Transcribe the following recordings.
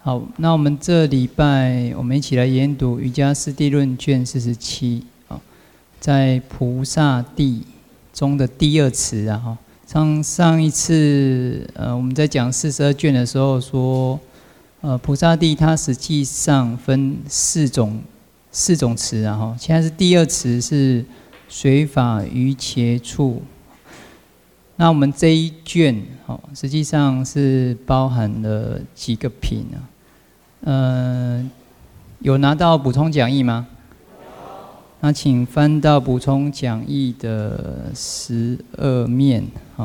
好，那我们这礼拜我们一起来研读《瑜伽师地论》卷47啊，在菩萨地中的第二词啊哈。上一次我们在讲42卷的时候说，菩萨地它实际上分四种词啊哈。现在是第二词是随法于切处。那我们这一卷实际上是包含了几个品啊？有拿到补充讲义吗？那请翻到补充讲义的12面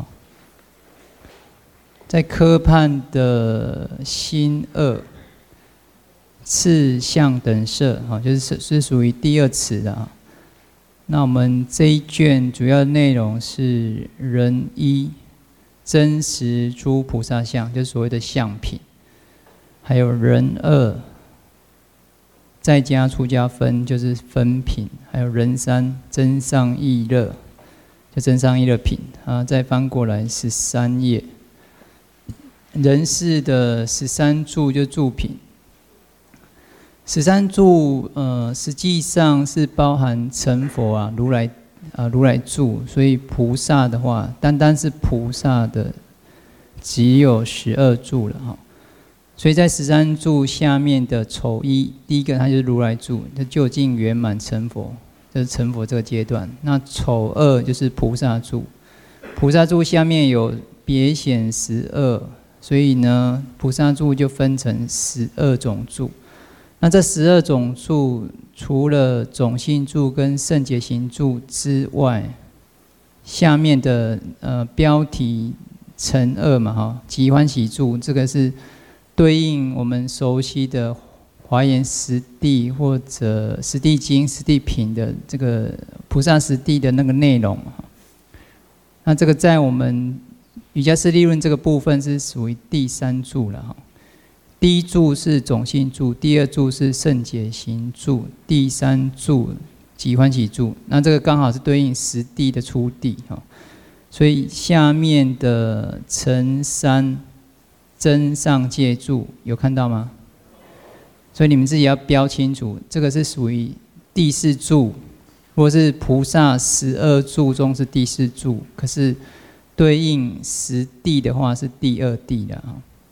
在科判的心2次相等摄就是属于第二词的那我们这一卷主要内容是人一真实诸菩萨相，就是所谓的相品，还有人2在家出家分，就是分品，还有人3真上意乐，就真上意乐品再翻过来13页，人4的13住就住品。13住实际上是包含成佛如来住，所以菩萨的话，单是菩萨的只有12住了所以在13住下面的丑一，第一个它就是如来住，就究竟圆满成佛，就是成佛这个阶段。那丑2就是菩萨住，菩萨住下面有别显12，所以呢，菩萨住就分成12种住。那这12种住，除了种性住跟圣解行住之外，下面的标题乘2嘛极欢喜住，这个是对应我们熟悉的华严实地或者实地经、实地品的这个菩萨实地的那个内容那这个在我们瑜伽师地论这个部分是属于第3住了第一住是种性住，第二住是圣解行住，第3住极欢喜住。那这个刚好是对应实地的初地所以下面的乘3真上界住有看到吗？所以你们自己要标清楚，这个是属于第4住，或是菩萨12住中是第4住，可是对应实地的话是第2地的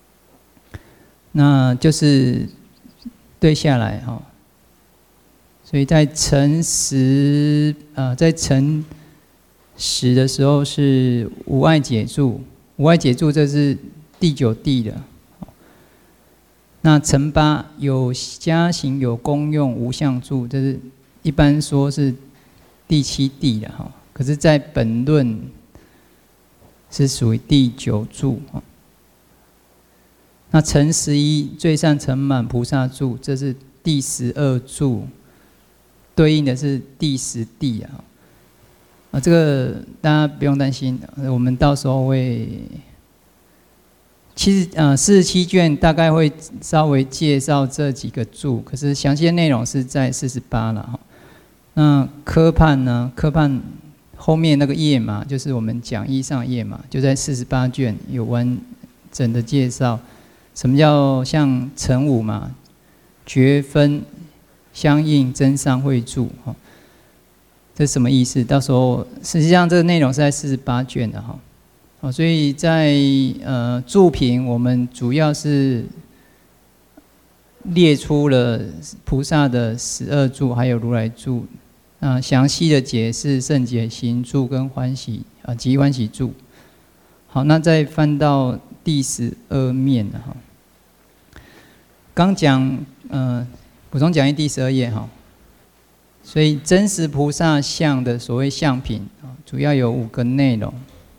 那就是对下来所以在乘10的时候是无碍解住，无碍解住这是第9地的。那乘8有加行有功用无相住，这是一般说是第7地的可是在本论是属于第9住那乘11最上乘满菩萨住，这是第12住，对应的是第10地这个大家不用担心，我们到时候会，其实47卷大概会稍微介绍这几个住，可是详细的内容是在48了那科判呢？科判后面那个页码就是我们讲义上页码，就在48卷有完整的介绍。什么叫像乘5嘛？觉分相应真上会住这是什么意思？到时候实际上这个内容是在48卷的所以在注品我们主要是列出了菩萨的12住，还有如来住详细的解释圣解行住跟欢喜极欢喜住。好，那再翻到第12面了刚讲补充讲义第12页所以真实菩萨相的所谓相品主要有5个内容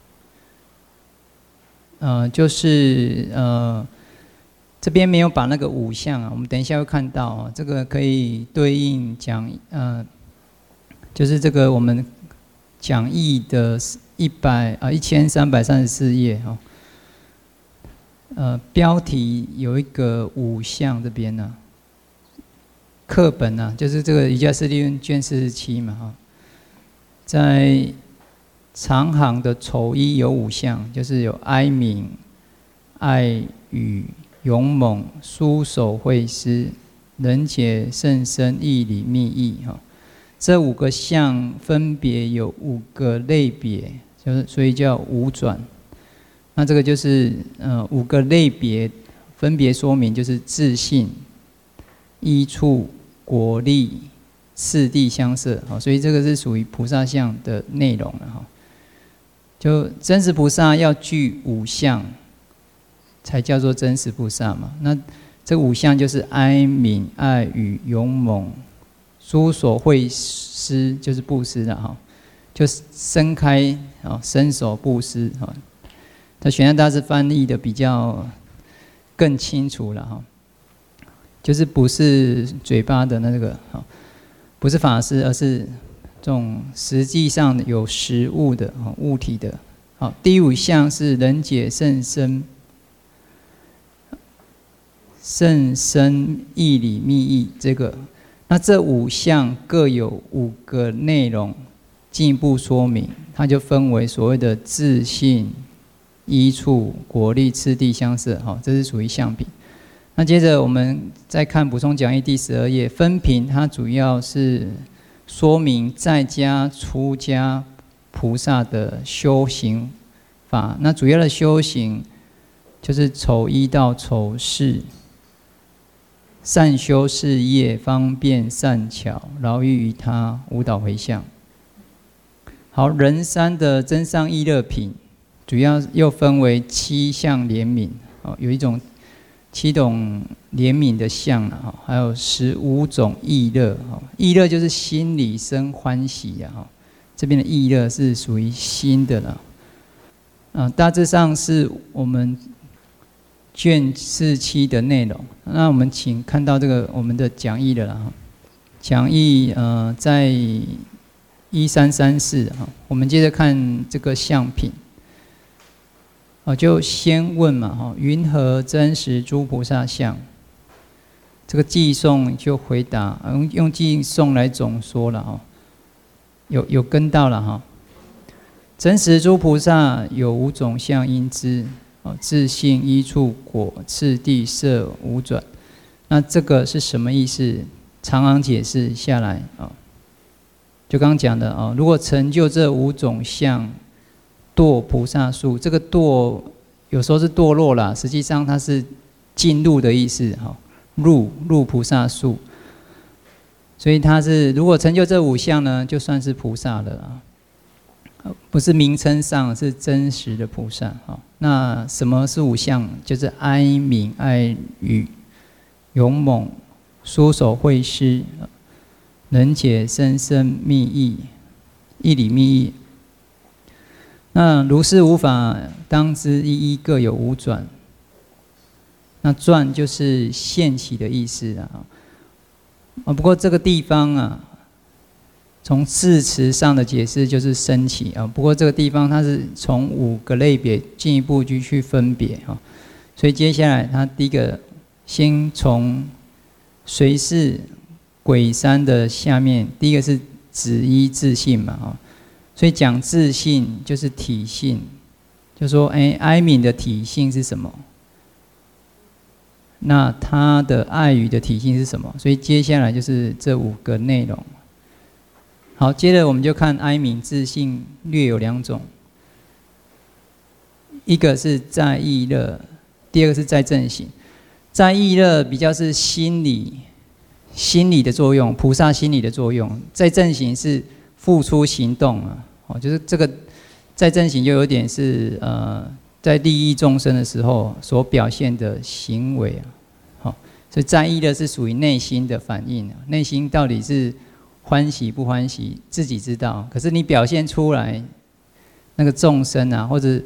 就是这边没有把那个5项我们等一下会看到这个可以对应讲就是这个我们讲义的1334页标题有一个5项这边课本就是这个瑜伽师地论卷47嘛在长行的丑一有5项，就是有哀悯、爱语、 勇猛、书手绘诗、人解甚深、义理密意哈。这5个相分别有5个类别，就是所以叫5转。那这个就是5个类别分别说明，就是自性、依处、果力、次第相摄。所以这个是属于菩萨相的内容了哈。就真实菩萨要具5相，才叫做真实菩萨嘛。那这5相就是哀悯、爱语、勇猛、书所会施，就是布施了哈。就伸开伸手布施哈。那玄奘大师翻译的比较更清楚了哈，就是不是嘴巴的那个不是法师，而是这种实际上有实物的物体的。好，第5项是人解甚深、甚深义理密意这个。那这5项各有5个内容，进一步说明，它就分为所谓的自性、依处、果力、次第相摄，这是属于相品。那接着我们再看补充讲义第12页，分品它主要是说明在家、出家菩萨的修行法。那主要的修行就是丑1到丑4，善修事业，方便善巧，饶益于他，无蹈回向。好，人3的增上意乐品，主要又分为7项怜悯，有一种7种怜悯的相，还有15种意乐。意乐就是心里生欢喜啊，这边的意乐是属于心的了。大致上是我们卷47的内容。那我们请看到这个我们的讲义的了，讲义在1334，我们接着看这个相品。就先问嘛，云何真实诸菩萨相？这个偈颂就回答，用偈颂来总说了，有跟到了哈。真实诸菩萨有5种相应知，自性、依处、果、次第、摄、5转。那这个是什么意思？长行解释下来就刚刚讲的如果成就这5种相，堕菩萨树，这个堕有时候是堕落啦，实际上它是进入的意思，入菩萨树。所以它是如果成就这5项呢，就算是菩萨了啦，不是名称上，是真实的菩萨。那什么是5项？就是哀悯、爱语、勇猛、书手绘诗、能解深深密意、义理密意。那如是无法，当知一一各有5转。那转就是现起的意思不过这个地方从字词上的解释就是升起不过这个地方它是从5个类别进一步去分别所以接下来它第一个先从随侍鬼3的下面，第一个是止依自性嘛所以讲自性就是体性，就说哀悯的体性是什么？那他的爱语的体性是什么？所以接下来就是这5个内容。好，接着我们就看哀悯自性略有2种，一个是在意乐，第二个是在正行。在意乐比较是心理的作用，菩萨心理的作用；在正行是付出行动就是这个在正行就有点是在利益众生的时候所表现的行为所以在意的是属于内心的反应，内心到底是欢喜不欢喜自己知道，可是你表现出来那个众生或者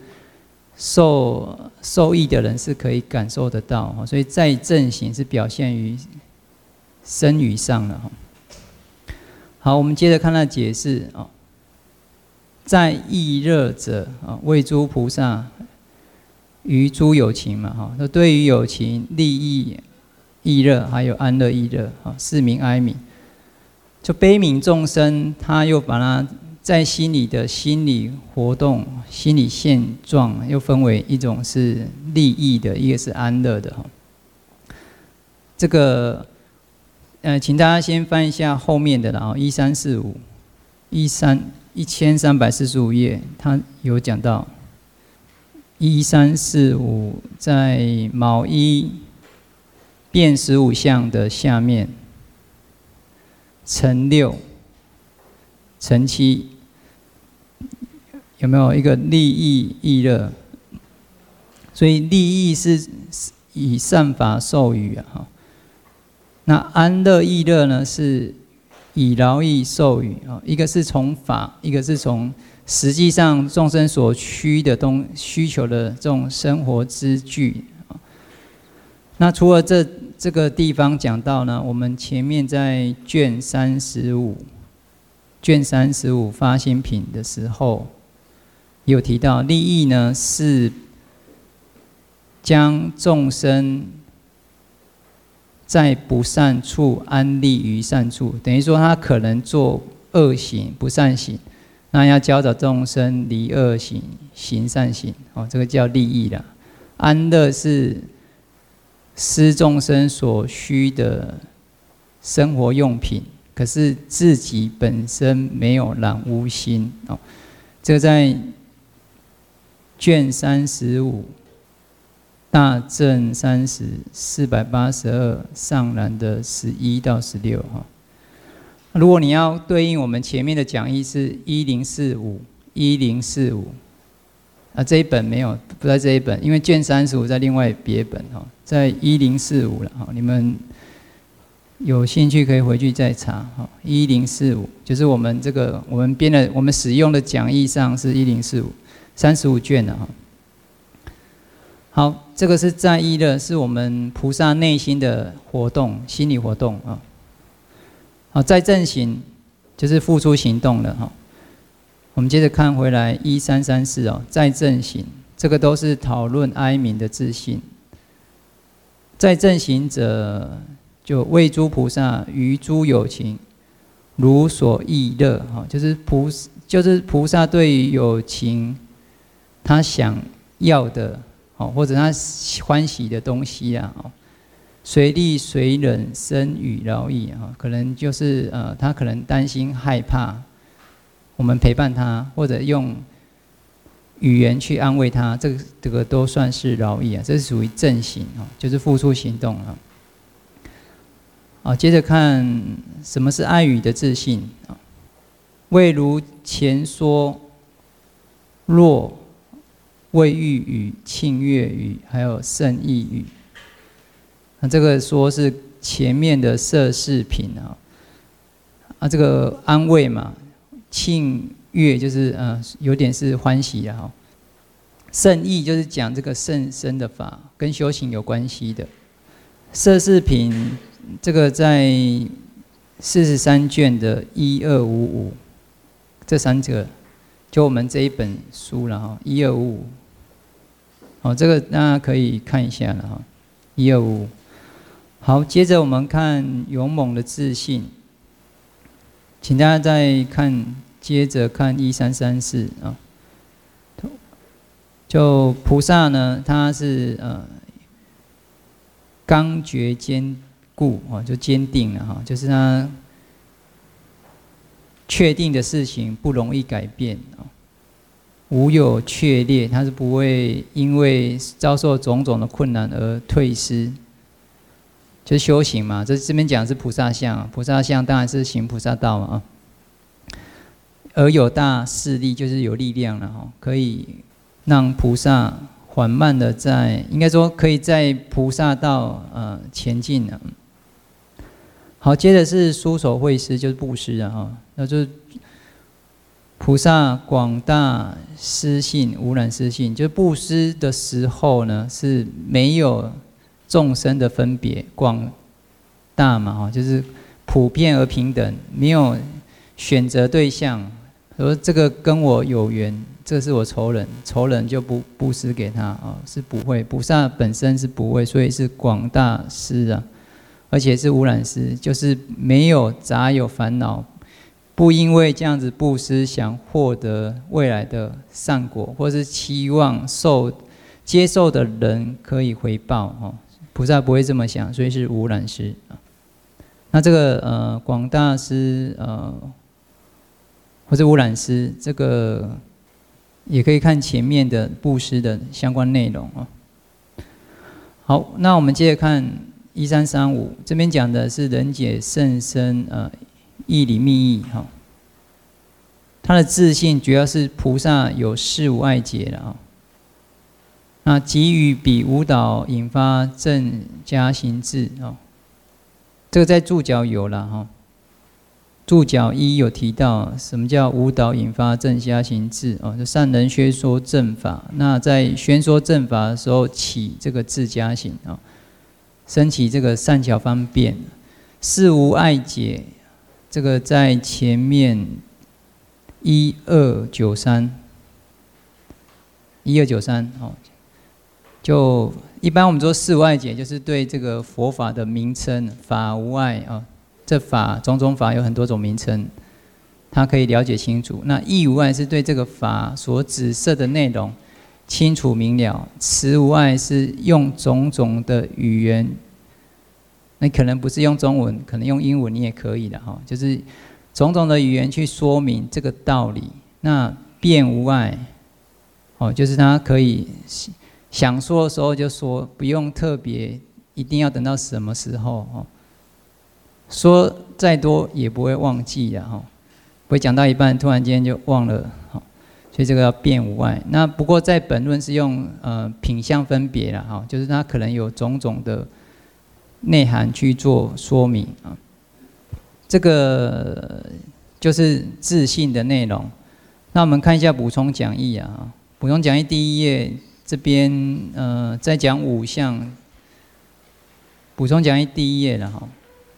受益的人是可以感受得到所以在正行是表现于身语上了好，我们接着看它的解释在意乐者为诸菩萨于诸有情嘛那对于有情利益意乐还有安乐意乐是名哀悯。就悲悯众生，他又把它在心里的心理活动、心理现状又分为一种是利益的，一个是安乐的这个请大家先翻一下后面的啦，1345页，他有讲到1345在卯一变15象的下面，乘6乘7，有没有一个利益益乐？所以利益是以善法授予啊，那安乐益乐呢是以劳役授予啊，一个是从法，一个是从实际上众生所需求的这种生活之具。那除了这个地方讲到呢，我们前面在卷35发心品的时候，有提到利益呢是将众生在不善处安立于善处，等于说他可能做恶行、不善行，那要教导众生离恶行、行善行，这个叫利益啦。安乐是施众生所需的生活用品，可是自己本身没有染污心，这个在卷35。大正30 482上栏的11到16哈。如果你要对应我们前面的讲义是1045，这一本没有，不在这一本，因为卷35在另外别本哈，在1045了哈。你们有兴趣可以回去再查哈。1045就是我们我们使用的讲义上是1045，35卷的哈。好，这个是在意的，是我们菩萨内心的活动，心理活动啊。好，在正行就是付出行动了哈。我们接着看回来1334哦，在正行，这个都是讨论哀悯的自信。在正行者，就为诸菩萨于诸有情，如所忆乐哈，就是菩萨对于有情，他想要的。或者他欢喜的东西啊，随力随忍生与劳役啊，可能就是他可能担心害怕，我们陪伴他，或者用语言去安慰他，这个都算是劳役啊，这是属于正行啊，就是付出行动啊。好，接着看什么是爱语的自信啊？未如前说，若谓誉语、庆悦语，还有胜意语。那这个说是前面的摄事品这个安慰嘛，庆悦就是有点是欢喜的哈。胜意就是讲这个甚深的法，跟修行有关系的。摄事品这个在43卷的1255，这3个就我们这一本书了哈，1255。这个大家可以看一下了哈，1255。好，接着我们看勇猛的自信，请大家再接着看1334啊。就菩萨呢，他是刚决坚固就坚定了哈，就是他确定的事情不容易改变无有确裂，他是不会因为遭受种种的困难而退失，就是修行嘛。这边讲的是菩萨相，菩萨相当然是行菩萨道嘛而有大势力，就是有力量了可以让菩萨缓慢的应该说可以在菩萨道前进了。好，接着是书手惠施，就是布施那就是菩萨广大施性，无染施性，就是布施的时候呢，是没有众生的分别，广大嘛就是普遍而平等，没有选择对象，说这个跟我有缘，这是我仇人，仇人就不布施给他是不会，菩萨本身是不会，所以是广大施而且是无染施，就是没有杂有烦恼。不因为这样子布施想获得未来的善果，或是期望接受的人可以回报菩萨不会这么想，所以是无染施啊。那这个广大施或者无染施，这个也可以看前面的布施的相关内容啊。好，那我们接着看1335，这边讲的是人解甚深义理密意哈。他的自信主要是菩萨有事无碍解了啊。那给予彼无导引发正加行智啊，这个在注脚有了哈。注脚1有提到什么叫无导引发正加行智哦，就善人宣说正法。那在宣说正法的时候起这个智加行啊，升起这个善巧方便，事无碍解。这个在前面1293哦，就一般我们说事无碍解，就是对这个佛法的名称法无碍啊。这法种种法有很多种名称，他可以了解清楚。那义无碍是对这个法所指涉的内容清楚明了。词无碍是用种种的语言，那可能不是用中文，可能用英文你也可以的哈，就是种种的语言去说明这个道理。那辩无碍，哦，就是他可以想说的时候就说，不用特别一定要等到什么时候哦。说再多也不会忘记的哈，不会讲到一半突然间就忘了哈，所以这个要辩无碍。那不过在本论是用品相分别了哈，就是它可能有种种的内涵去做说明啊。这个就是自信的内容。那我们看一下补充讲义啊，补充讲义第1页这边在讲5项，补充讲义第1页了哈。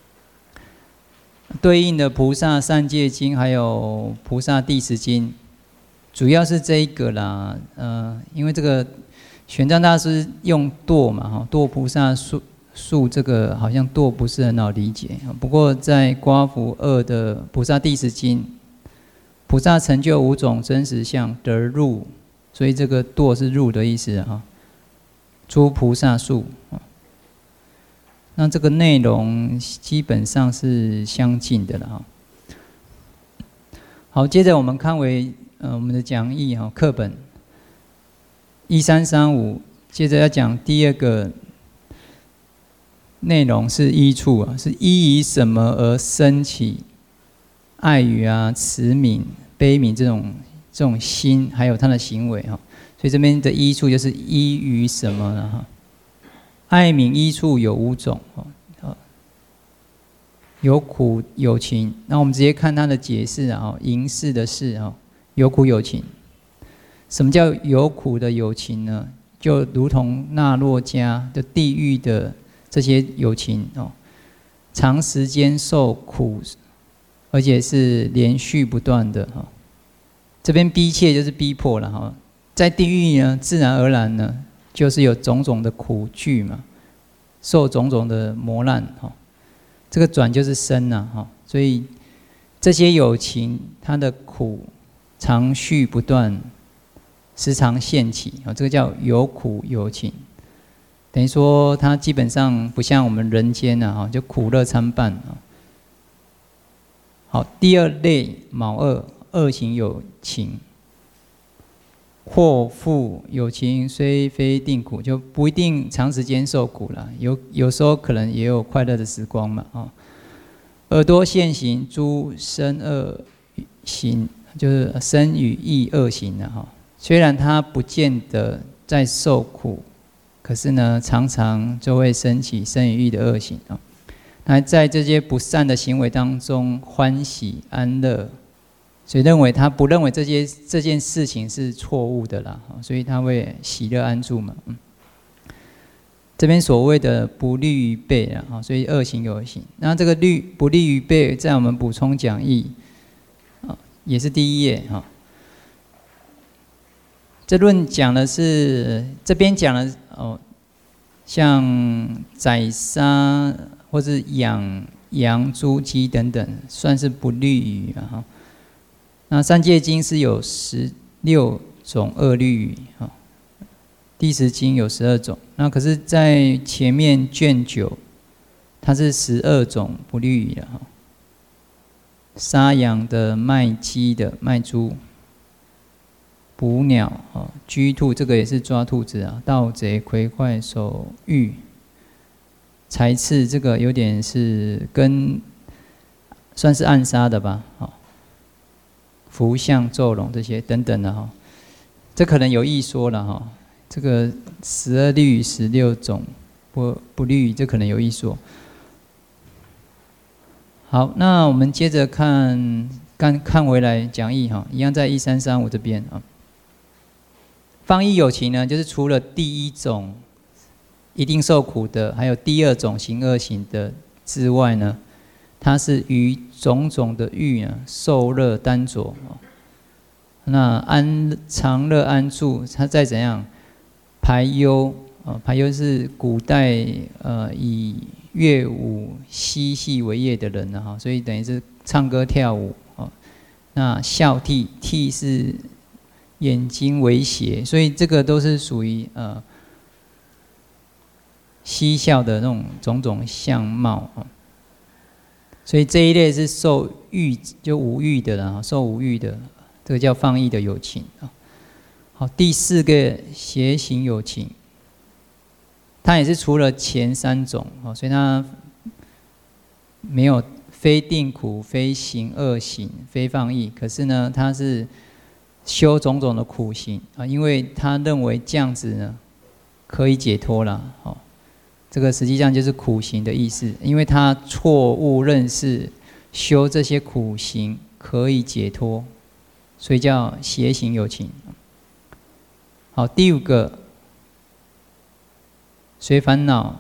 对应的菩萨三界经还有菩萨地识经，主要是这一个啦。因为这个玄奘大师用堕嘛哈，堕菩萨树这个好像堕不是很好理解。不过在刮福2的菩萨地识经，菩萨成就5种真实相得入，所以这个堕是入的意思啊。诸菩萨树。那这个内容基本上是相近的了哈。好，接着我们看为我们的讲义哈，课本1335，接着要讲第2个内容是依处啊，是依于什么而生起爱语啊、慈悯、悲悯这种心，还有他的行为哈。所以这边的依处就是依于什么了哈。爱悯依处有5种，有苦有情。那我们直接看它的解释啊，淫事的事啊，有苦有情。什么叫有苦的有情呢？就如同那洛迦的地狱的这些有情哦，长时间受苦，而且是连续不断的哈。这边逼切就是逼迫了哈，在地狱呢，自然而然呢，就是有种种的苦惧嘛，受种种的磨难哈。这个转就是生呐哈，所以这些有情，它的苦常续不断，时常现起啊，这个叫有苦有情。等于说，它基本上不像我们人间呐哈，就苦乐参半啊。好，第2类卯2，恶行有情。或复有情虽非定苦，就不一定长时间受苦了，有时候可能也有快乐的时光嘛啊。耳朵现行诸身恶行，就是身语意恶行了哈。虽然他不见得在受苦，可是呢，常常就会升起身语意的恶行啊。那在这些不善的行为当中欢喜安乐。所以他不认为这件事情是错误的啦，所以他会喜乐安住嘛。这边所谓的不利于备啊，所以恶行有行。那这个不利于备，在我们补充讲义啊，也是第1页哈。这论讲的是这边讲的哦，像宰杀或是养羊、猪、鸡等等，算是不利于啊。那三界经是有16种恶律语啊， 第十经有12种，那可是，在前面卷9，它是12种不律仪了哈。杀羊的、卖鸡的、卖猪、捕鸟啊、居兔，这个也是抓兔子啊。盗贼、魁快、守狱、财刺，这个有点是算是暗杀的吧，好。符相、咒龙这些等等的哈，这可能有一说了哈。这个12律仪、16种不律仪，这可能有一说。好，那我们接着看回来讲义哈，一样在1335这边啊。放逸有情呢，就是除了第一种一定受苦的，还有第二种行恶行的之外呢，它是于种种的欲呢受乐耽着，那常乐安住，它再怎样排忧啊，排忧是古代以乐舞嬉戏为业的人哈，所以等于是唱歌跳舞啊。那笑涕，涕是眼睛为斜，所以这个都是属于嬉笑的那种种种相貌啊。所以这一类是受欲，就无欲的人，受无欲的，这个叫放逸的有情啊。好，第4个邪行有情，它也是除了前3种，所以它没有非定苦、非行恶行、非放逸，可是呢，它是修种种的苦行啊，因为他认为这样子呢可以解脱了，这个实际上就是苦行的意思，因为他错误认识修这些苦行可以解脱，所以叫邪行有情。好，第5个随烦恼，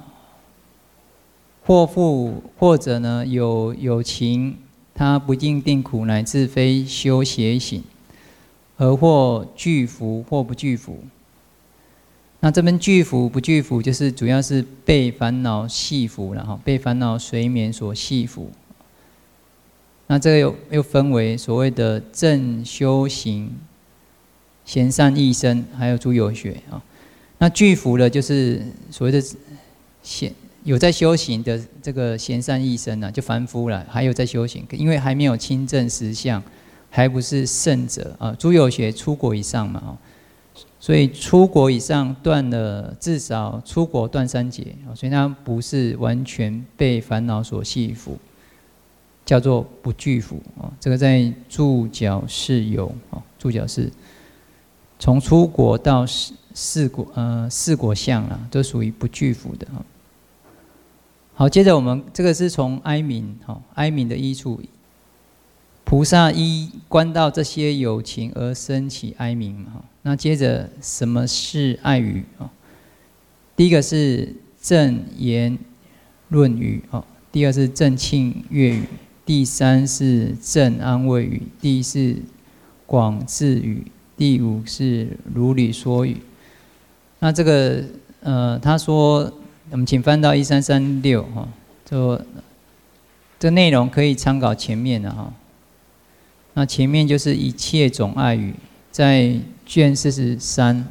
或者呢有情，他不尽定苦，乃至非修邪行，而或具福或不具福。那这边具福不具福，就是主要是被烦恼系缚了哈，被烦恼随眠所系缚。那这个又分为所谓的正修行、贤善益生，还有诸有学啊。那具福的，就是所谓的有在修行的这个贤善益生啊，就凡夫了，还有在修行，因为还没有亲证实相，还不是圣者啊。诸有学出国以上嘛，所以出国以上断了，至少出国断3劫，所以它不是完全被烦恼所系缚，叫做不具福啊。这个在注脚是有啊，注脚是从出国到四果相啊，都属于不具福的啊。好，接着我们这个是从哀悯哀悯的依处。菩萨依观到这些有情而生起哀悯嘛。那接着什么是爱语啊？第一个是正言论语啊，第2是正庆乐语，第3是正安慰语，第4广智语，第5是如理说语。那这个他说，我们请翻到1336哈，这内容可以参考前面的哈。那前面就是一切种爱语，在卷43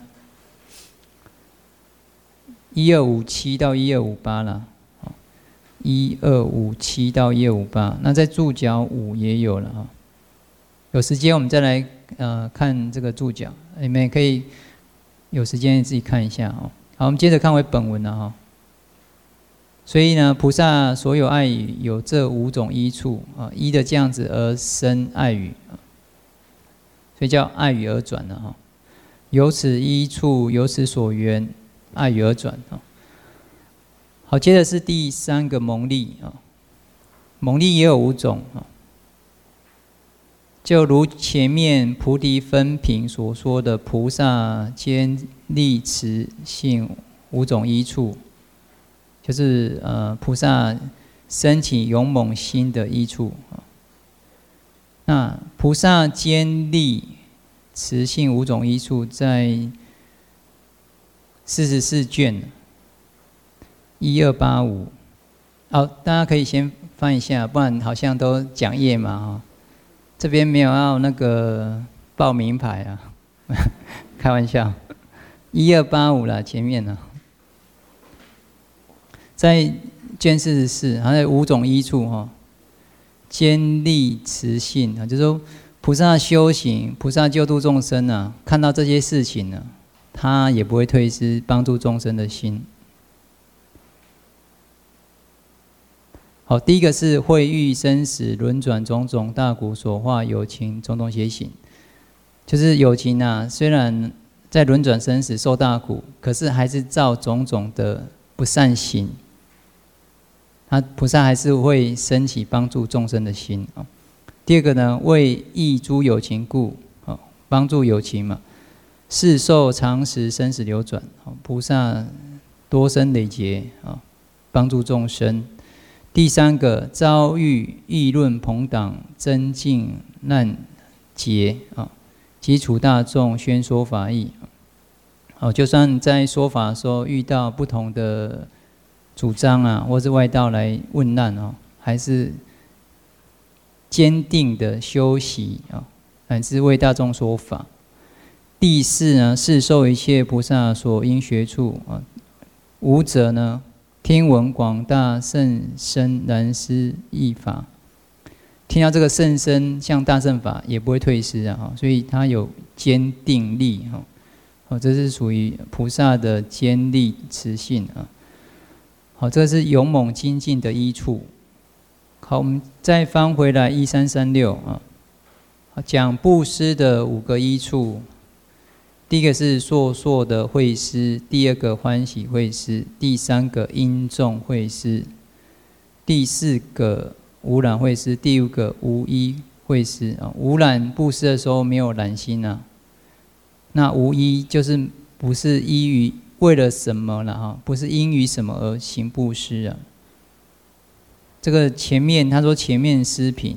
1257到1258啦，1257到1258。那在注脚5也有了哈。有时间我们再来看这个注脚，你们也可以有时间自己看一下哈。好，我们接着看回本文了哈。所以呢，菩萨所有爱语有这5种依处啊，依的这样子而生爱语，所以叫爱语而转了哈。由此依处，由此所缘，爱语而转啊。好，接着是第3个蒙利啊，蒙利也有5种啊，就如前面菩提分品所说的菩萨坚立持信5种依处。就是菩萨升起勇猛心的依处。那菩萨坚立持信5种依处，在44卷1285。好，大家可以先翻一下，不然好像都讲页嘛这边没有要那个报名牌啊，开玩笑。 1285啦，前面呢，在卷44，还有5种依处哈，坚立持信啊，就是说菩萨修行、菩萨救度众生啊，看到这些事情呢，他也不会退失帮助众生的心。好，第一个是会遇生死轮转种种大苦所化有情种种邪行，就是有情啊，虽然在轮转生死受大苦，可是还是造种种的不善行，菩萨还是会升起帮助众生的心啊。第二个呢，为益诸有情故，帮助有情嘛，世受常时生死流转，菩萨多生累劫啊，帮助众生。第三个，遭遇议论朋党增进难劫啊，基础大众宣说法义。就算在说法的时候遇到不同的主张啊，或是外道来问难啊，还是坚定的修习啊，乃至为大众说法。第四呢，是受一切菩萨所应学处啊，无者呢，听闻广大甚深难思义法，听到这个甚深像大乘法，也不会退失啊，所以他有坚定力哈，这是属于菩萨的坚立持信啊。好，这是勇猛精进的依处。好，我们再翻回来1336啊，讲布施的5个依处。第一个是烁烁的慧施，第二个欢喜慧施，第三个殷重慧施，第四个无染慧施，第5个无依慧施啊。无染布施的时候没有染心啊，那无依就是不是依于为了什么了哈，不是因于什么而行布施啊。这个前面他说前面施品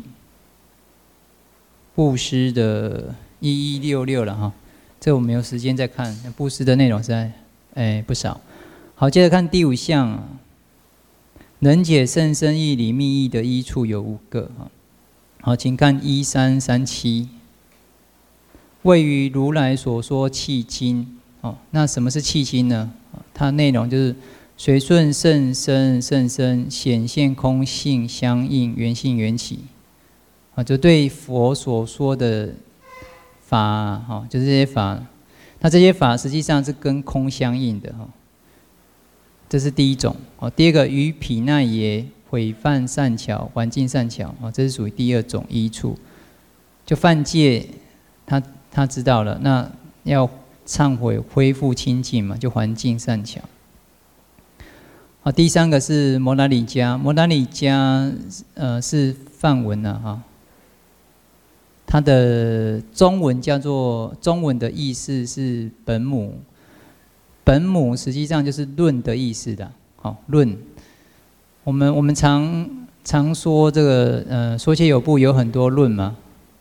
布施的1166了哈。这我没有时间再看，布施的内容实在不少。好，接着看第5项，能解甚深义理密意的依处有5个。好，请看1337，位于如来所说契经。那什么是契经呢？它内容就是随顺甚深甚深显现空性相应缘性缘起，就对佛所说的法，就是这些法，那这些法实际上是跟空相应的，这是第一种。第二个，于毗那耶毁犯善巧环境善巧，这是属于第2种依处。就犯戒，他知道了，那要忏悔恢复清净嘛，就环境善巧。好，第3个是摩达里迦，摩达里迦是梵文啊，它的中文叫做，中文的意思是本母，本母实际上就是论的意思的。论，我们常说这个说切有部有很多论嘛，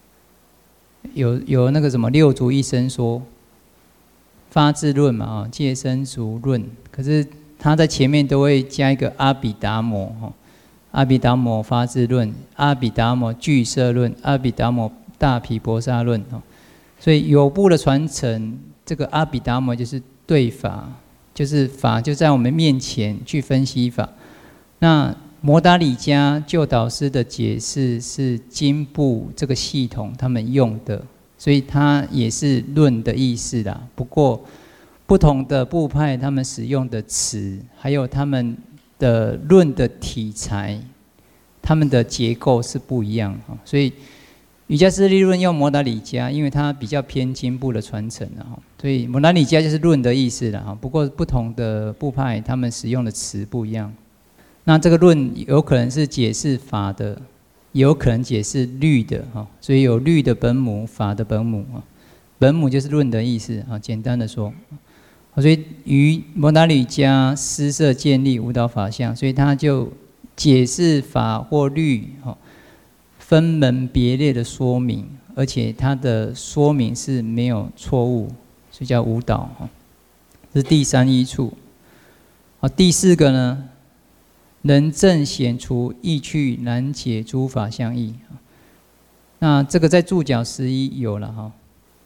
有那个什么六祖一生说，发智论嘛，戒身俗论，可是他在前面都会加一个阿毗达摩，阿毗达摩发智论，阿毗达摩俱舍论，阿毗达摩大毗婆沙论，所以有部的传承，这个阿毗达摩就是对法，就是法就在我们面前去分析法。那摩达里迦旧导师的解释是经部这个系统他们用的，所以它也是论的意思啦。不过不同的部派他们使用的词，还有他们的论的题材，他们的结构是不一样，所以瑜伽师地论用摩达里迦，因为它比较偏经部的传承，所以摩达里迦就是论的意思了。不过不同的部派他们使用的词不一样。那这个论有可能是解释法的，也有可能解释律的，所以有律的本母，法的本母，本母就是论的意思，简单的说。所以于摩达里迦施设建立舞蹈法相，所以他就解释法或律，分门别类的说明，而且它的说明是没有错误，所以叫舞蹈。这是第3依处。第4个呢，能正显除意趣难解诸法相义。那这个在注脚11有了哈。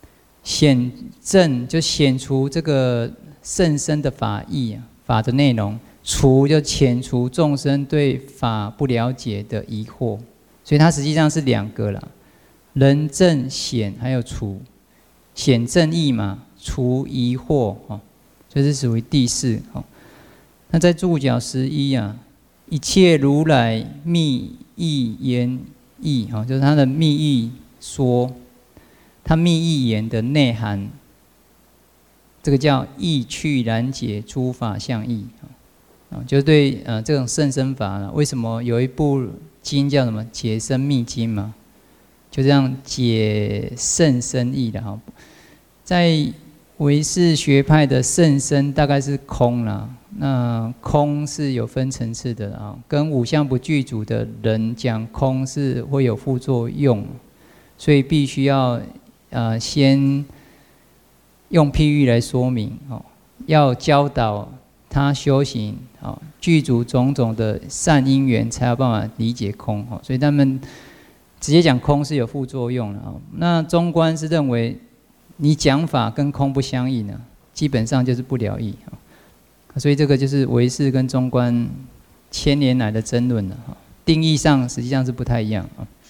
显正就显出这个甚深的法义法的内容，除就遣除众生对法不了解的疑惑，所以它实际上是两个啦，人正显还有除，显正义嘛，除疑惑这是属于第四。那在注脚11啊，一切如来密意言义就是它的密意说，它密意言的内涵，这个叫意趣难解诸法相义就对这种甚深法为什么有一部经叫什么解深密经嘛？就这样解甚深义的在唯识学派的甚深大概是空啦，那空是有分层次的跟五相不具足的人讲空是会有副作用，所以必须要先用譬喻来说明要教导他修行具足种种的善因缘，才有办法理解空所以他们直接讲空是有副作用的那中观是认为你讲法跟空不相应基本上就是不了义所以这个就是唯识跟中观千年来的争论定义上实际上是不太一样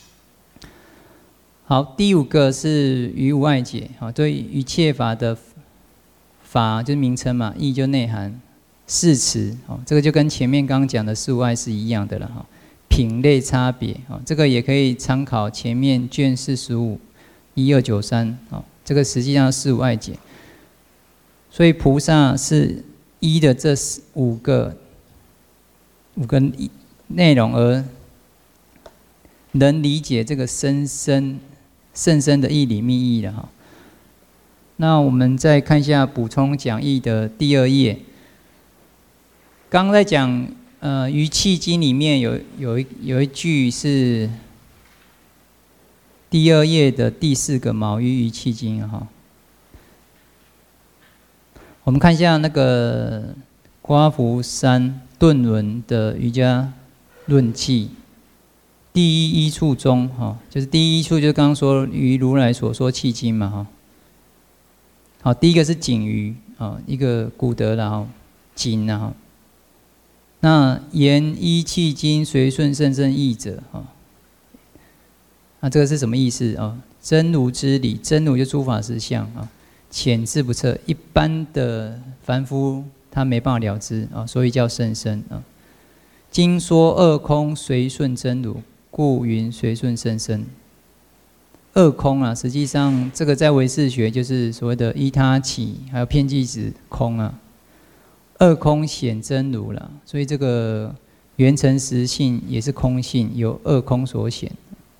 好，第5个是于无碍解对一切法的法就是名称嘛，义就内涵，释词这个就跟前面刚刚讲的事无碍是一样的了品类差别这个也可以参考前面卷45 1293这个实际上是无碍解。所以菩萨是依的这5个内容而能理解这个甚深的义理密义了那我们再看一下补充讲义的第2页，刚刚在讲于契经里面有一句是第2页的第4个卯于契经我们看一下那个瓜福山顿伦的瑜伽论记第一处中就是第一处就是刚刚说于如来所说契经嘛好，第一个是景瑜一个古德的景那言依契经随顺甚深义者那这个是什么意思真如之理，真如就诸法实相浅智不测，一般的凡夫他没办法了知所以叫甚深经说二空随顺真如，故云随顺甚深。二空实际上这个在唯识学就是所谓的依他起，还有遍计子空二空显真如了，所以这个缘成实性也是空性，由二空所显。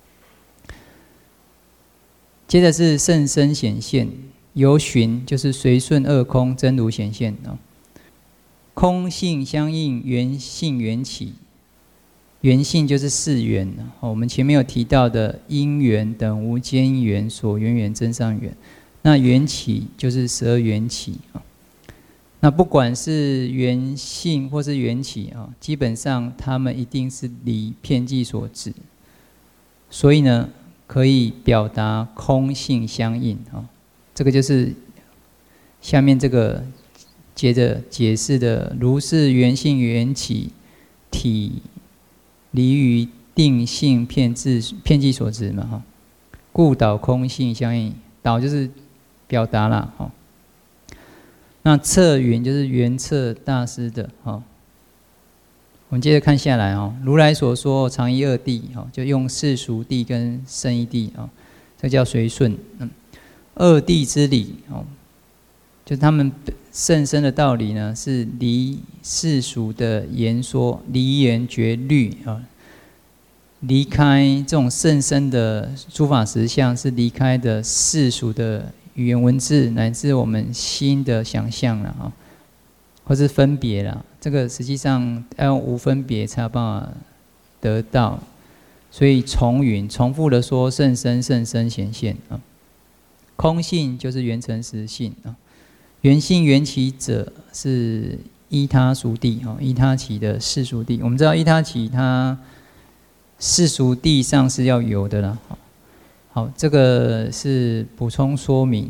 接着是甚深显现，由循就是随顺二空真如显现空性相应，缘性缘起。缘性就是四缘我们前面有提到的因缘等无间缘、所缘缘、真上缘。那缘起就是12缘起那不管是缘性或是缘起基本上它们一定是离遍计所指，所以呢可以表达空性相应这个就是下面这个接着解释的如是缘性缘起体离于定性遍计所指嘛故导空性相应，导就是表达啦那测云就是圆测大师的我们接着看下来如来所说常依二谛就用世俗谛跟胜义谛这叫随顺二谛之理就是他们甚深的道理呢是离世俗的言说，离言绝律离开这种甚深的诸法实相，是离开的世俗的语言文字乃至我们心的想象了或是分别了，这个实际上要用无分别才有办法得到，所以重复的说甚深甚深显现空性就是缘成实性缘性缘起者是依他俗谛依他起的世俗谛。我们知道依他起它世俗谛上是要有的啦好，这个是补充说明。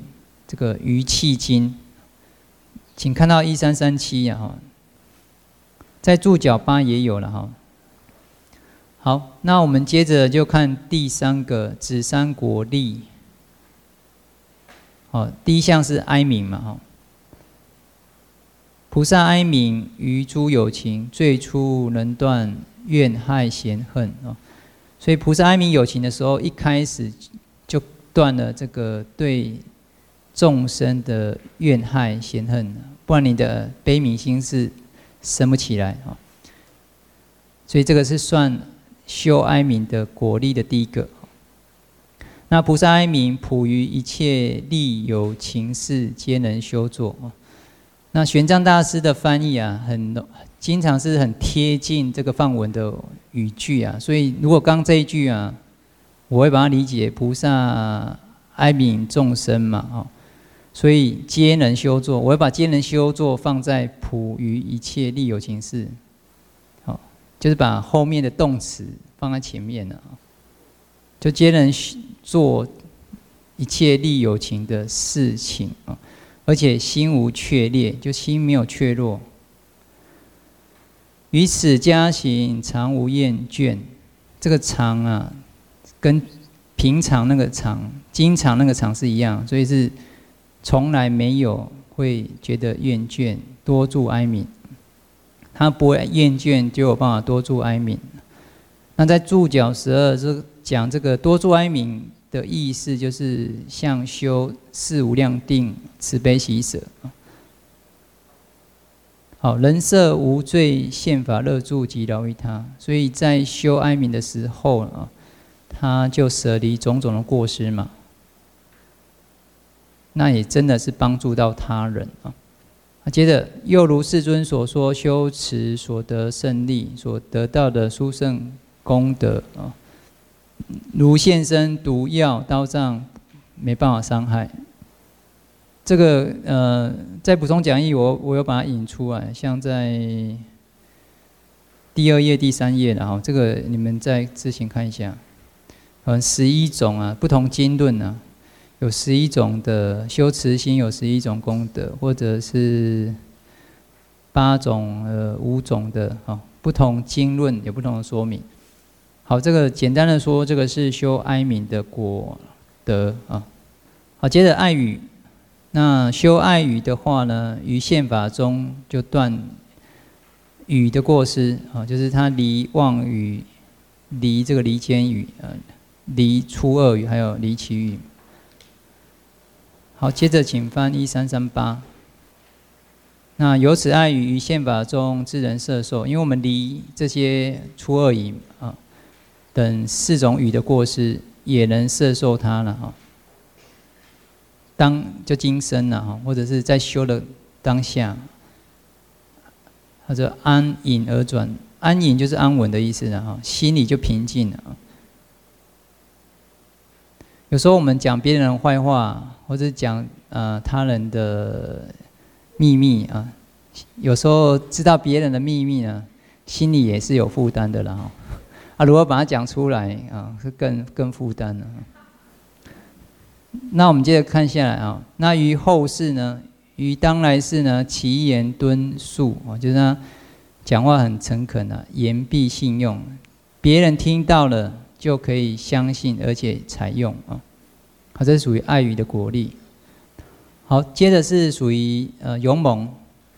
这个余气经，请看到1337啊，在注脚8也有了哈。好，那我们接着就看第3个指三果利。第一项是哀悯嘛哈。菩萨哀悯于诸有情，最初能断怨害嫌恨啊。所以菩萨哀悯有情的时候，一开始就断了这个对众生的怨害嫌恨，不然你的悲悯心是生不起来啊。所以这个是算修哀悯的果利的第一个。那菩萨哀悯普于一切利有情事，皆能修作。那玄奘大师的翻译啊，经常是很贴近这个梵文的语句啊，所以如果刚这一句啊，我会把它理解菩萨哀悯众生嘛，所以皆能修作，我会把皆能修作放在普于一切利有情事，就是把后面的动词放在前面了，就皆能做一切利有情的事情啊。而且心无怯劣，就心没有怯弱。于此加行，常无厌倦。这个常啊，跟平常那个常、经常那个常是一样，所以是从来没有会觉得厌倦，多住哀悯。他不会厌倦，就有办法多住哀悯。那在注脚12是讲这个多住哀悯的意思，就是像修四无量定、慈悲喜舍。好，人设无罪，宪法乐住及饶益他。所以在修哀悯的时候啊，他就舍离种种的过失嘛，那也真的是帮助到他人啊。接着，又如世尊所说，修持所得胜利，所得到的殊胜功德啊。如现身毒药刀杖，没办法伤害。这个在补充讲义我有把它引出来，像在第2页、第3页的哈，这个你们再自行看一下。11种啊，不同经论啊，有11种的修持心，有11种功德，或者是8种5种的不同经论有不同的说明。好，这个简单的说，这个是修哀悯的果德啊。好，接着爱语，那修爱语的话呢，于宪法中就断语的过失啊，就是他离妄语、离这个离间语、离出恶语，还有离绮语。好，接着请翻1338。那由此爱语于宪法中自人摄受，因为我们离这些出恶语啊。等4种语的过失，也能摄受它了哈。就今生了哈，或者是在修的当下，或者安隐而转，安隐就是安稳的意思了哈，心里就平静了。有时候我们讲别人的坏话，或者讲他人的秘密啊，有时候知道别人的秘密呢，心里也是有负担的了哈。如何把它讲出来啊？是更负担了。那我们接着看下来啊，那于后世呢，于当来世呢，其言敦肃啊，就是他讲话很诚恳啊，言必信用，别人听到了就可以相信，而且采用啊。好，这是属于爱语的果力。好，接着是属于勇猛。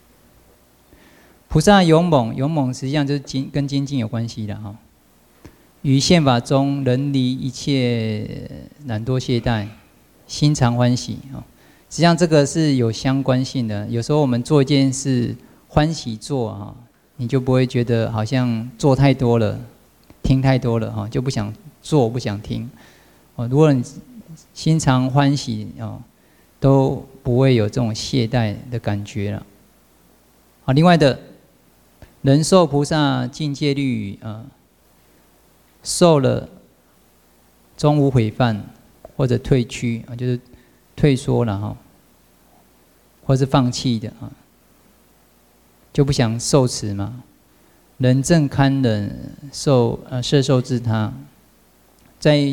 菩萨勇猛实际上就是跟精进有关系的哈。于宪法中，人离一切懒惰懈怠，心常欢喜啊。实际上这个是有相关性的。有时候我们做一件事欢喜做啊，你就不会觉得好像做太多了，听太多了哈，就不想做，不想听。如果你心常欢喜啊，都不会有这种懈怠的感觉了。好，另外的，人受菩萨境界律啊。受了，终无悔犯，或者退屈啊，就是退缩了哈，或是放弃的啊，就不想受持嘛。人正堪忍摄受自他，在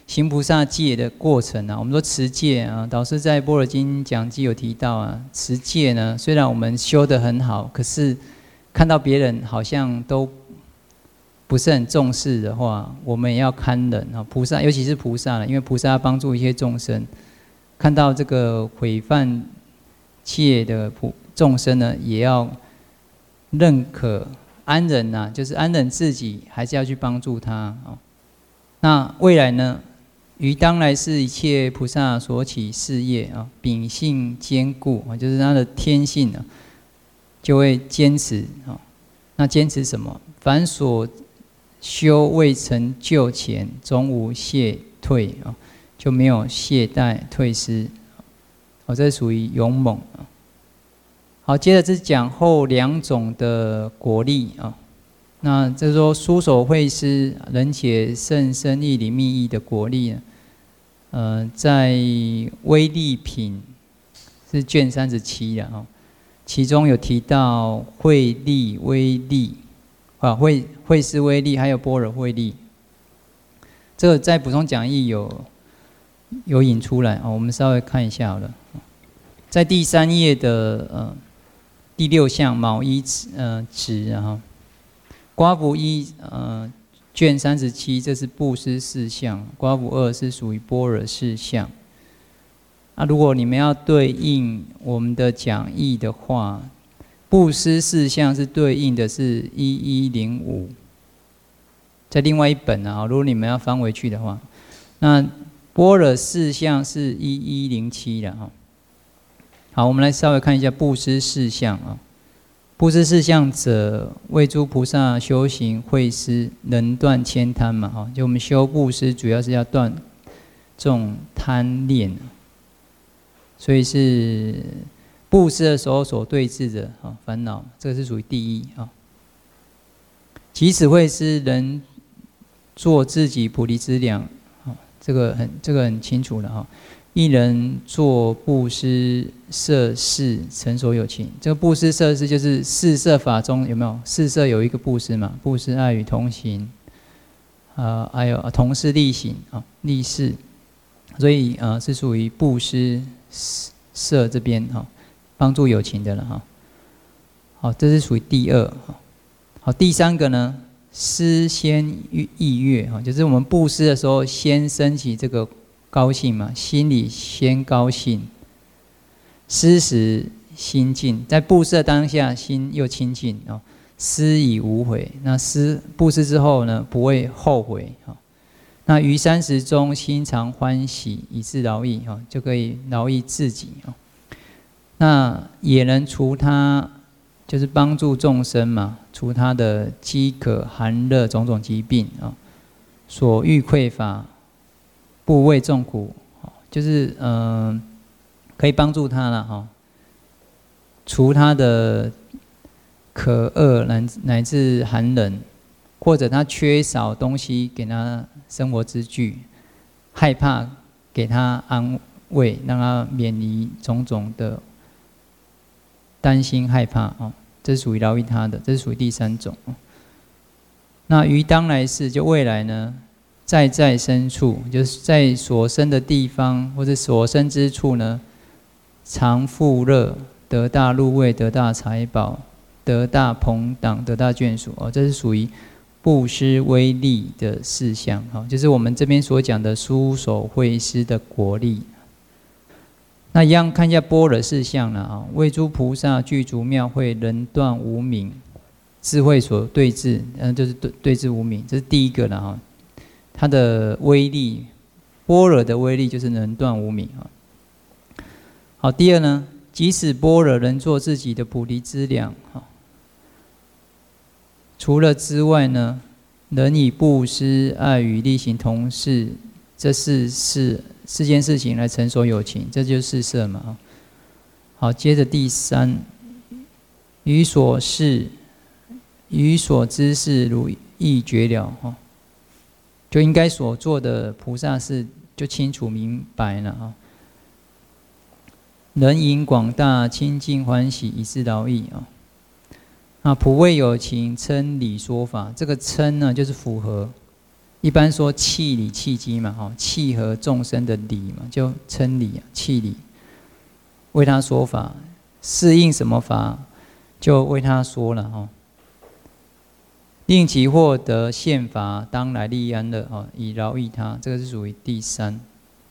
行菩萨戒的过程啊。我们说持戒啊，导师在《般若经讲记》有提到啊，持戒呢，虽然我们修得很好，可是看到别人好像都不是很重视的话，我们也要看忍啊。菩萨，尤其是菩萨，因为菩萨要帮助一些众生，看到这个毁犯戒的众生呢，也要认可安忍呐，就是安忍自己，还是要去帮助他啊。那未来呢，于当来世一切菩萨所起事业啊，秉性坚固啊，就是他的天性啊，就会坚持啊。那坚持什么？凡所修未成就前，终无懈退啊，就没有懈怠退失。哦，这属于勇猛啊。好，接着是讲后2种的果利啊。那这说书手会师人且甚深义理密意的果利呢，在威力品是卷37的啊，其中有提到慧力、威力啊，慧师威力，还有般若慧力。这个在补充讲义有引出来啊，我们稍微看一下好了。在第3页的第6项卯一直啊，刮符1卷37，这是布施4项；刮符2是属于般若4项。那如果你们要对应我们的讲义的话，布施4项是对应的是1105，在另外一本啊，如果你们要翻回去的话，那般若4项是1107的哈。好，我们来稍微看一下布施4项啊。布施4项者，为诸菩萨修行慧施，能断悭贪嘛哈。就我们修布施，主要是要断这种贪恋，所以是布施的时候所对治的烦恼，这个是属于第一啊。即使慧施，能做自己菩提资粮，这个很清楚了哈。一人做布施摄事，成所有情。这个布施摄事就是四摄法中有没有？四摄有一个布施嘛？布施爱与同行，还有同事利行啊，利事。所以是属于布施摄这边哈，帮助有情的了哈。好，这是属于第2。好，第3个呢，施先意悦哈，就是我们布施的时候先升起这个高兴嘛，心里先高兴，施时心静，在布施的当下心又清净哦，施以无悔。那布施之后呢，不会后悔哈。那于30中心常欢喜，以自劳役哈，就可以劳役自己哦。那也能除他，就是帮助众生嘛，除他的饥渴、寒热种种疾病啊，所欲匮乏。不为众苦，就是可以帮助他了哈，除他的渴饿乃至寒冷，或者他缺少东西给他生活之具，害怕给他安慰，让他免离种种的担心害怕啊，这是属于劳役他的，这是属于第3种。那于当来世就未来呢？在深处，就是在所生的地方或者所生之处呢，常富乐，得大禄位，得大财宝，得大朋党，得大眷属哦，这是属于布施威力的4项哈，就是我们这边所讲的书手慧施的果利。那一样看一下般若4项了啊，为诸菩萨具足妙慧，能断无明，智慧所对治，就是对治无明，这是第1个了哈。它的威力，般若的威力就是能断无明啊。好，第2呢，即使般若能做自己的菩提资粮啊，除了之外呢，能以布施、爱与利行同事，这4件事情来成所有情，这就是4摄嘛。好，接着第3，于所事、于所知事，如意觉了哈。就应该所做的菩萨事就清楚明白了啊，能引广大清净欢喜，以自劳役啊。普为有情称理说法，这个称呢就是符合一般说契理契机嘛，契合众生的理嘛，就称理契理，为他说法，适应什么法，就为他说了令其获得宪法，当来利安乐以饶益他，这个是属于第三。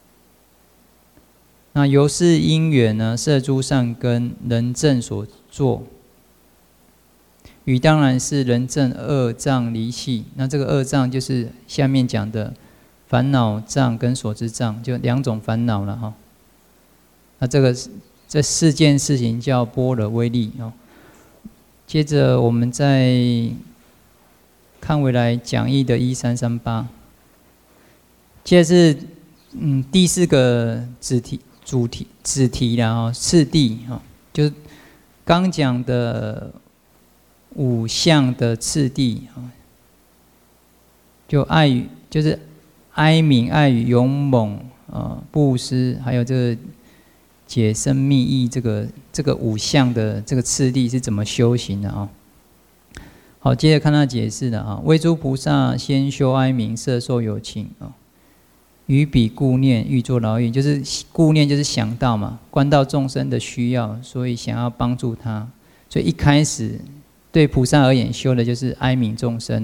那由是因缘呢，摄诸善根，人正所作，与当然是人正二障离系。那这个二障就是下面讲的烦恼障跟所知障，就两种烦恼了那这四件事情叫般若威力接着我们再看回来讲义的1338，接着是第四个子题啦次第就是刚讲的五相的次第就是哀悯、爱语、勇猛布施，还有这个解深密意，这个五相的这个次第是怎么修行的好，接着看他解释的为诸菩萨先修哀悯，摄受有情于彼顾念，欲作饶益，就是顾念就是想到嘛，观到众生的需要，所以想要帮助他，所以一开始对菩萨而言修的就是哀悯众生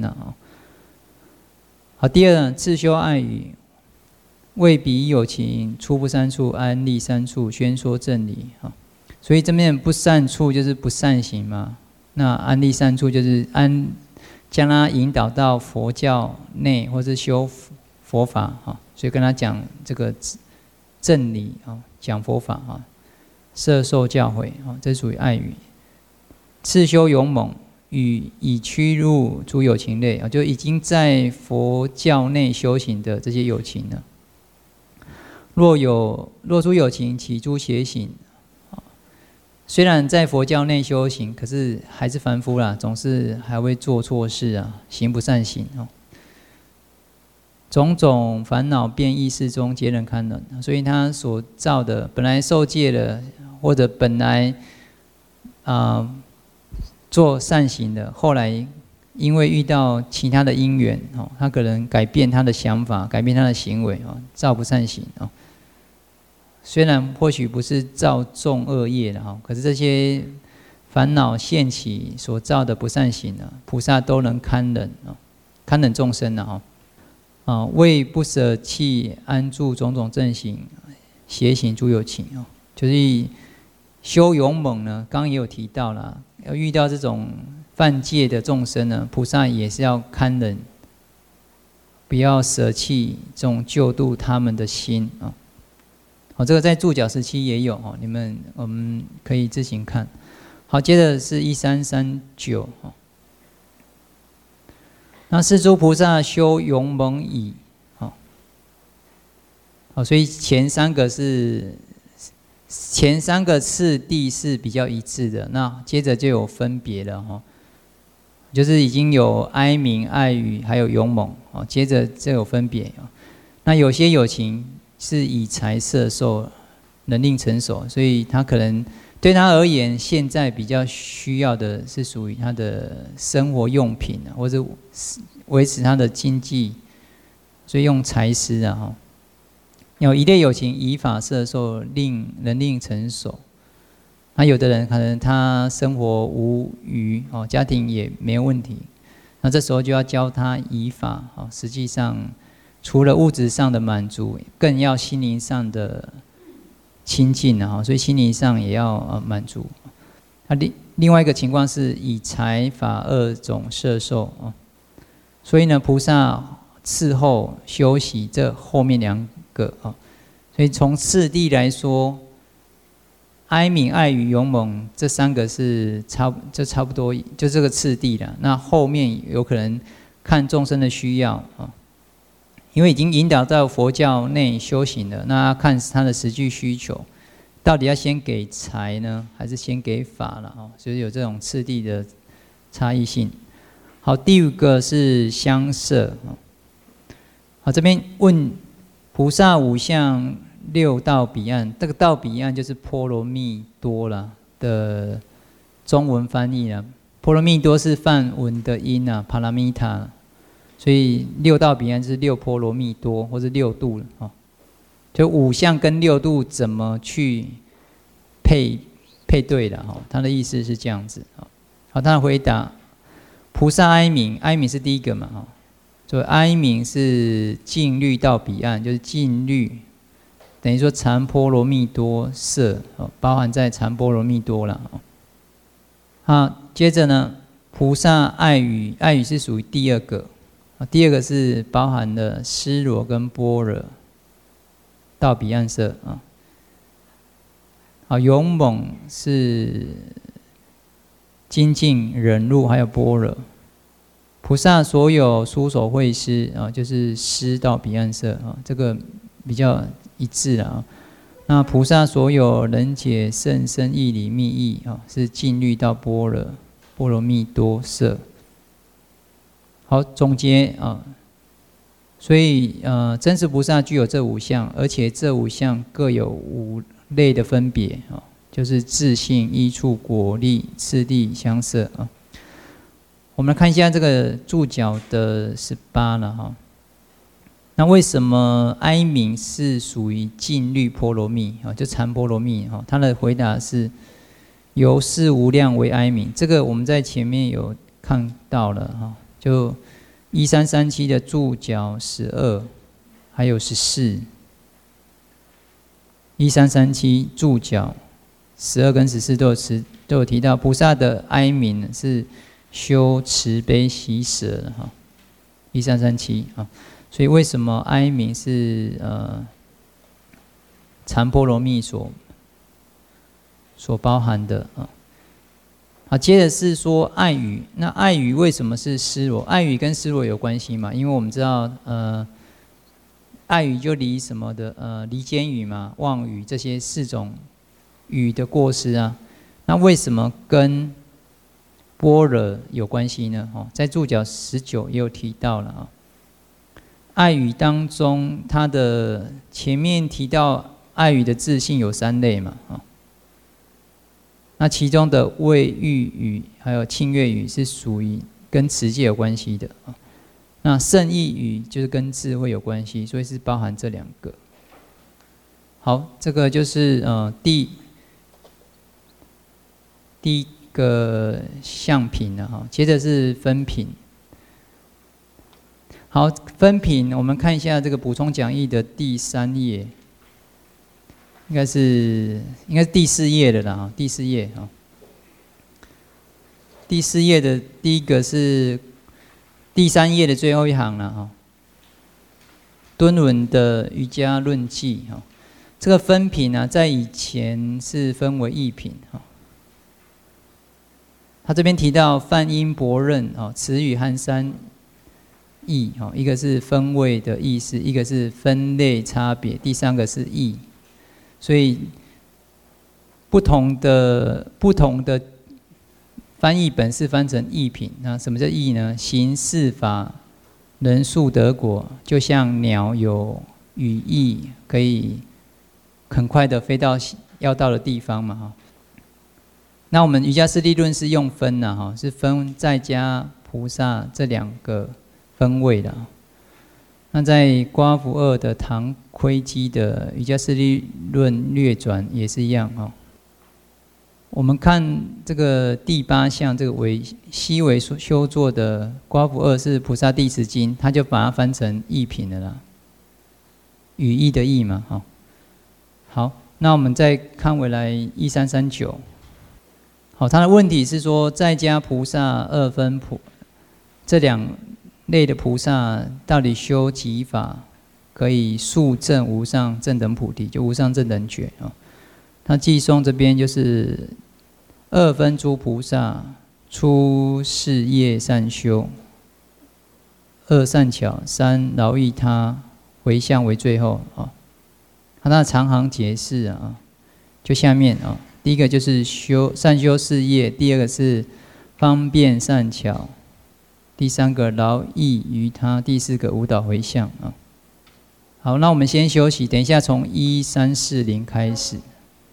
好，第二自修爱语，为彼有情，出不善处，安立善处，宣说正理所以这边不善处就是不善行嘛。那安立善处就是将他引导到佛教内，或是修佛法所以跟他讲这个正理讲佛法摄受教诲这属于爱语。次修勇猛，以驱入诸有情类就已经在佛教内修行的这些有情了。若诸有情起诸邪行，虽然在佛教内修行，可是还是凡夫啦，总是还会做错事行不善行种种烦恼变异事中，皆能堪忍。所以他所造的本来受戒的，或者本来做善行的，后来因为遇到其他的因缘他可能改变他的想法，改变他的行为造不善行虽然或许不是造重恶业的可是这些烦恼现起所造的不善行菩萨都能堪忍堪忍众生为不舍弃安住种种正行，邪行诸有情就是修勇猛呢，刚刚也有提到啦，要遇到这种犯戒的众生呢，菩萨也是要堪忍，不要舍弃这种救度他们的心这个在注脚17也有我们可以自行看。好，接着是1339那是诸菩萨修勇猛已所以前三个次第是比较一致的，那接着就有分别了就是已经有哀悯、爱语，还有勇猛接着就有分别那有些有情是以财摄受，能令成熟，所以他可能对他而言，现在比较需要的是属于他的生活用品或者维持他的经济，所以用财施有一类有情以法摄受，能令成熟。那有的人可能他生活无余家庭也没有问题，那这时候就要教他以法实际上除了物质上的满足，更要心灵上的亲近所以心灵上也要满足。另外一个情况是以财法二种摄受所以呢，菩萨伺候修习这后面两个所以从次第来说，哀悯、爱语、勇猛这三个是差不多，就这个次第了。那后面有可能看众生的需要因为已经引导到佛教内修行了，那要看他的实际需求，到底要先给财呢，还是先给法了所以有这种次第的差异性。好，第五个是相摄好，这边问菩萨五相六到彼岸，这个到彼岸就是波罗蜜多啦的中文翻译啦。波罗蜜多是梵文的音帕拉米塔， 所以六道彼岸就是六波罗蜜多，或是六度了啊。就五相跟六度怎么去配对的哈？他的意思是这样子啊。好，他的回答：菩萨哀悯，哀悯是第一个嘛哈。所以哀悯是尽律到彼岸，就是尽律，等于说禅波罗蜜多色，包含在禅波罗蜜多了。好，接着呢，菩萨爱语，爱语是属于第二个，第二个是包含了尸罗跟般若到彼岸色啊。好，勇猛是精进、忍辱还有般若。菩萨所有书手会师啊，就是师到彼岸色啊，这个比较一致了啊。那菩萨所有人解甚深义理密意啊，是尽律到般若波罗蜜多色。好，总结啊，所以真实菩萨具有这五相，而且这五相各有五类的分别啊，就是自性、依处、果力、次第、相摄啊。我们来看一下这个注脚的18了哈。那为什么哀悯是属于尽律波罗蜜啊？就禅波罗蜜哈？他的回答是由是无量为哀悯。这个我们在前面有看到了哈，就1337的注脚12，还有14。1337注脚12跟14都有提到，菩萨的哀悯是修慈悲喜舍的哈，1337啊，所以为什么哀悯是禅波罗蜜所包含的啊？好，接着是说爱语，那爱语为什么是尸罗？爱语跟尸罗有关系嘛？因为我们知道爱语就离什么的离间语嘛、妄语这些4种语的过失啊，那为什么跟般若有关系呢？在注脚19也有提到了啊。爱语当中，它的前面提到爱语的自性有3类嘛啊。那其中的味欲语还有清悦语是属于跟持戒有关系的啊。那圣意语就是跟智慧有关系，所以是包含这2个。好，这个就是第一个相品了哈，接着是分品。好，分品我们看一下这个补充讲义的第3页，应该是第4页的啦，第4页啊。第4页的第一个是第3页的最后一行了哈。敦伦的瑜伽论记哈，这个分品啊，在以前是分为义品哈。他这边提到梵音博刃啊，词语和3义啊，一个是分位的意思，一个是分类差别，第3个是义。所以不同的翻译本是翻成义品。那什么叫义呢？行4法，人速得果，就像鸟有羽翼，可以很快的飞到要到的地方嘛哈。那我们瑜伽师地论是用分的哈，是分在家菩萨这2个分位的。那在瓜福二的唐窥基的瑜伽师地论略转也是一样哈。我们看这个第8项，这个西为修作的瓜福二是菩萨地持经，他就把它翻成义品的啦，语义的义嘛哈。好，那我们再看回来1339。好，他的问题是说，在家菩萨2分这2类的菩萨，到底修几法可以速证无上正等菩提，就无上正等觉啊？他寄送这边就是2分诸菩萨出事业善修，2善巧，3饶益他，回向为最后啊。他的长行解释啊，就下面啊。第一个就是善修事业，第2个是方便善巧，第3个饶益于他，第4个舞蹈回向啊。好，那我们先休息，等一下从1340开始。